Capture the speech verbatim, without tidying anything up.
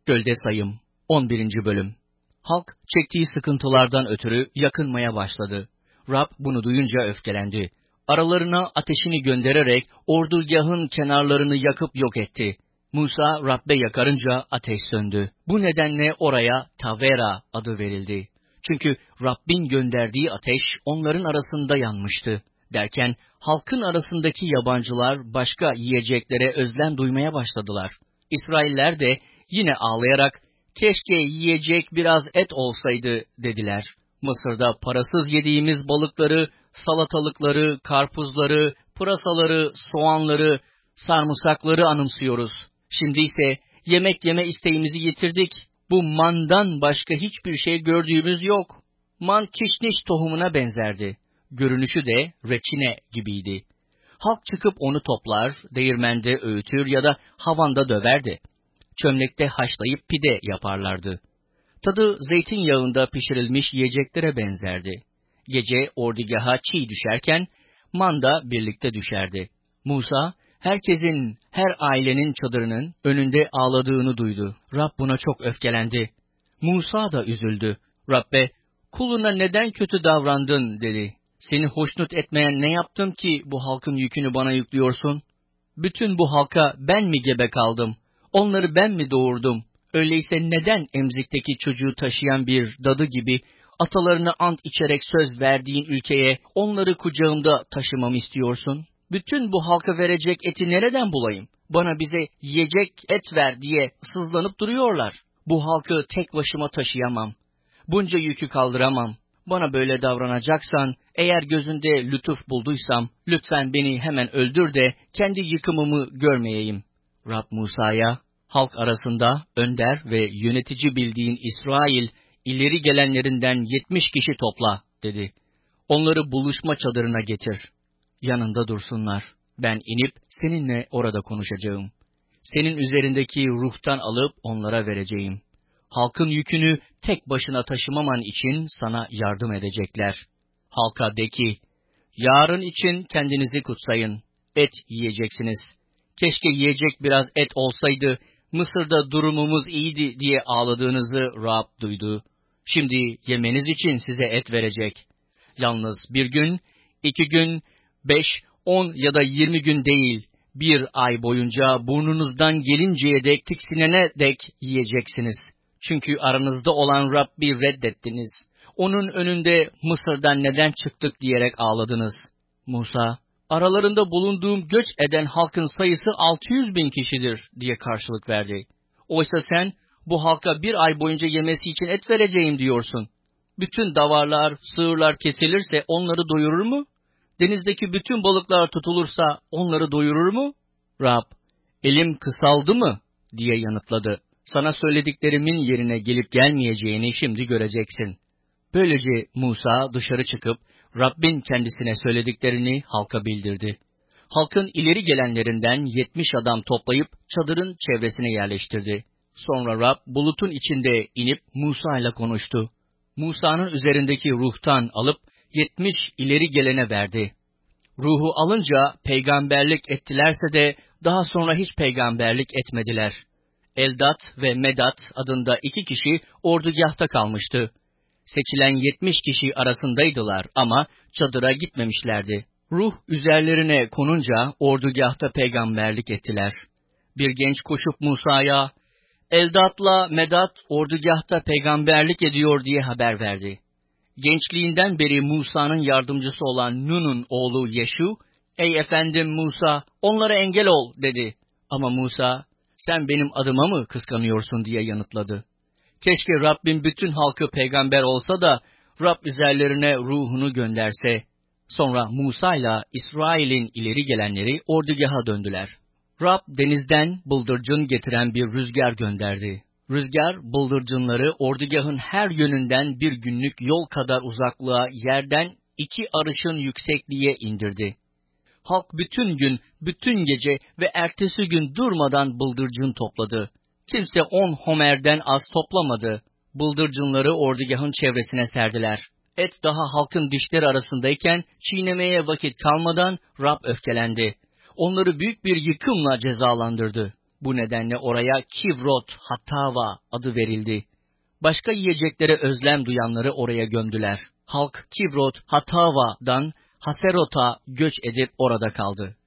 Gölde Sayım on birinci Bölüm. Halk çektiği sıkıntılardan ötürü yakınmaya başladı. Rab bunu duyunca öfkelendi. Aralarına ateşini göndererek ordugahın kenarlarını yakıp yok etti. Musa Rab'be yakarınca ateş söndü. Bu nedenle oraya Tavera adı verildi. Çünkü Rabbin gönderdiği ateş onların arasında yanmıştı. Derken halkın arasındaki yabancılar başka yiyeceklere özlem duymaya başladılar. İsrailler de yine ağlayarak, "Keşke yiyecek biraz et olsaydı," dediler. Mısır'da parasız yediğimiz balıkları, salatalıkları, karpuzları, pırasaları, soğanları, sarımsakları anımsıyoruz. Şimdi ise yemek yeme isteğimizi yitirdik. Bu mandan başka hiçbir şey gördüğümüz yok. Man kişniş tohumuna benzerdi. Görünüşü de reçine gibiydi. Halk çıkıp onu toplar, değirmende öğütür ya da havanda döverdi. Çömlekte haşlayıp pide yaparlardı. Tadı zeytinyağında pişirilmiş yiyeceklere benzerdi. Gece ordugaha çiğ düşerken man da birlikte düşerdi. Musa, herkesin, her ailenin çadırının önünde ağladığını duydu. Rab buna çok öfkelendi. Musa da üzüldü. Rabbe, "Kuluna neden kötü davrandın?" dedi. "Seni hoşnut etmeyen ne yaptım ki bu halkın yükünü bana yüklüyorsun? Bütün bu halka ben mi gebe kaldım? Onları ben mi doğurdum? Öyleyse neden emzikteki çocuğu taşıyan bir dadı gibi atalarına ant içerek söz verdiğin ülkeye onları kucağımda taşımamı istiyorsun? Bütün bu halka verecek eti nereden bulayım? Bana bize yiyecek et ver diye sızlanıp duruyorlar. Bu halkı tek başıma taşıyamam. Bunca yükü kaldıramam. Bana böyle davranacaksan, eğer gözünde lütuf bulduysam, lütfen beni hemen öldür de kendi yıkımımı görmeyeyim." Rab Musa'ya, "Halk arasında önder ve yönetici bildiğin İsrail, ileri gelenlerinden yetmiş kişi topla," dedi. "Onları buluşma çadırına getir. Yanında dursunlar. Ben inip seninle orada konuşacağım. Senin üzerindeki ruhtan alıp onlara vereceğim. Halkın yükünü tek başına taşımaman için sana yardım edecekler. Halka de ki, yarın için kendinizi kutsayın. Et yiyeceksiniz. Keşke yiyecek biraz et olsaydı, Mısır'da durumumuz iyiydi diye ağladığınızı Rab duydu. Şimdi yemeniz için size et verecek. Yalnız bir gün, iki gün, beş, on ya da yirmi gün değil, bir ay boyunca burnunuzdan gelinceye dek, tiksinene dek yiyeceksiniz. Çünkü aranızda olan Rabbi reddettiniz. Onun önünde Mısır'dan neden çıktık diyerek ağladınız." Musa, "Aralarında bulunduğum göç eden halkın sayısı altı yüz bin kişidir," diye karşılık verdi. "Oysa sen bu halka bir ay boyunca yemesi için et vereceğim diyorsun. Bütün davarlar, sığırlar kesilirse onları doyurur mu? Denizdeki bütün balıklar tutulursa onları doyurur mu?" Rab, "Elim kısaldı mı?" diye yanıtladı. "Sana söylediklerimin yerine gelip gelmeyeceğini şimdi göreceksin." Böylece Musa dışarı çıkıp Rabbin kendisine söylediklerini halka bildirdi. Halkın ileri gelenlerinden yetmiş adam toplayıp çadırın çevresine yerleştirdi. Sonra Rab bulutun içinde inip Musa ile konuştu. Musa'nın üzerindeki ruhtan alıp yetmiş ileri gelene verdi. Ruhu alınca peygamberlik ettilerse de daha sonra hiç peygamberlik etmediler. Eldat ve Medat adında iki kişi ordugahta kalmıştı. Seçilen yetmiş kişi arasındaydılar ama çadıra gitmemişlerdi. Ruh üzerlerine konunca ordugahta peygamberlik ettiler. Bir genç koşup Musa'ya, "Eldat'la Medat ordugahta peygamberlik ediyor," diye haber verdi. Gençliğinden beri Musa'nın yardımcısı olan Nun'un oğlu Yeşu, "Ey efendim Musa, onlara engel ol," dedi. Ama Musa, "Sen benim adıma mı kıskanıyorsun?" diye yanıtladı. Keşke Rabbim bütün halkı peygamber olsa da Rab üzerlerine ruhunu gönderse. Sonra Musa ile İsrail'in ileri gelenleri ordugaha döndüler. Rab denizden bıldırcın getiren bir rüzgar gönderdi. Rüzgar bıldırcınları ordugahın her yönünden bir günlük yol kadar uzaklığa yerden iki arşın yüksekliğe indirdi. Halk bütün gün, bütün gece ve ertesi gün durmadan bıldırcın topladı. Kimse on homerden az toplamadı. Bıldırcınları ordugahın çevresine serdiler. Et daha halkın dişleri arasındayken çiğnemeye vakit kalmadan Rab öfkelendi. Onları büyük bir yıkımla cezalandırdı. Bu nedenle oraya Kivrot Hattava adı verildi. Başka yiyeceklere özlem duyanları oraya gömdüler. Halk Kivrot Hattava'dan Haserot'a göç edip orada kaldı.